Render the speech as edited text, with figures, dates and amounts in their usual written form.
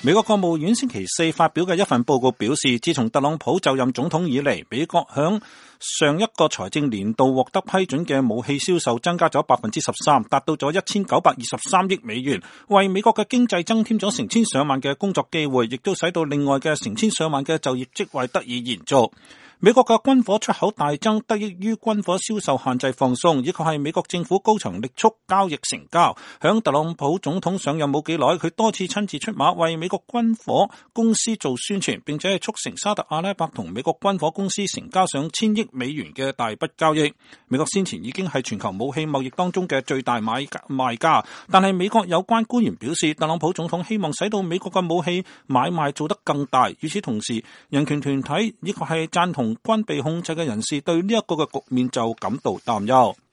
美國國務院星期四發表嘅一份報告表示，自從特朗普就任總統以嚟，美國響上一個財政年度獲得批准嘅武器銷售增加咗 13%， 達到咗1923億美元，為美國嘅經濟增添咗成千上萬嘅工作機會，亦都使到另外嘅成千上萬嘅就業職位得以延續。美國嘅軍火出口大增，得益於軍火銷售限制放鬆，以及係美國政府高層力促交易成交。響特朗普總統上任冇幾耐，佢多次親自出馬為美國軍火公司做宣傳，並且係促成沙特阿拉伯同美國軍火公司成交上千億美元嘅大筆交易。美國先前已經係全球武器貿易當中嘅最大賣家，但係美國有關官員表示，特朗普總統希望使到美國嘅武器買賣做得更大。與此同時，人權團體以及係贊同軍備控制嘅人士對呢一個嘅局面就感到擔憂。